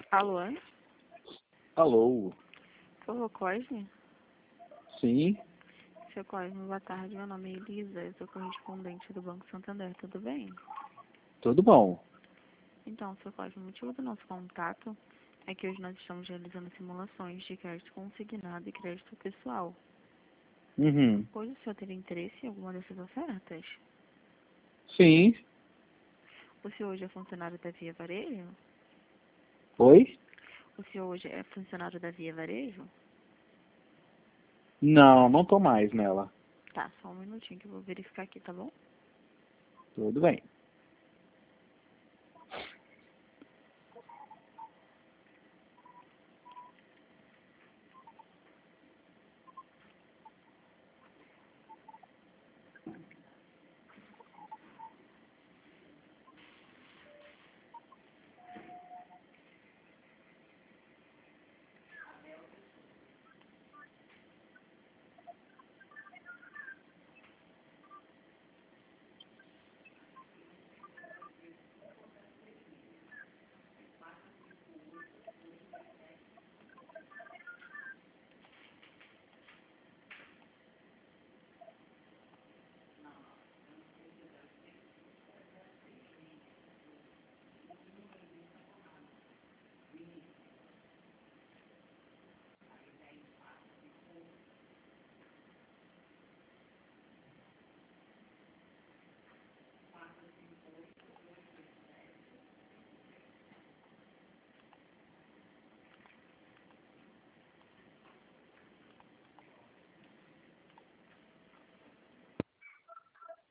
Alô? Alô? Por favor, Cosme? Sim, Seu Cosme, boa tarde. Meu nome é Elisa, eu sou correspondente do Banco Santander, tudo bem? tudo bom. Então, seu Cosme, o motivo do nosso contato é que hoje nós estamos realizando simulações de crédito consignado e crédito pessoal. Uhum. Hoje o senhor teria interesse em alguma dessas ofertas? Sim. O senhor hoje é funcionário da Via Varejo? Oi? O senhor hoje é funcionário da Via Varejo? Não, não tô mais nela. Tá, só um minutinho que eu vou verificar aqui, tá bom? Tudo bem.